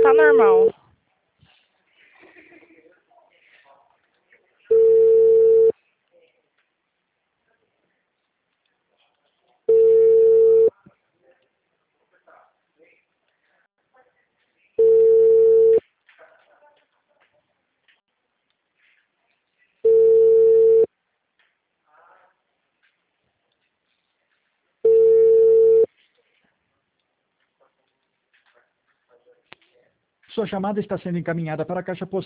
tá normal. Sua chamada está sendo encaminhada para a caixa postal.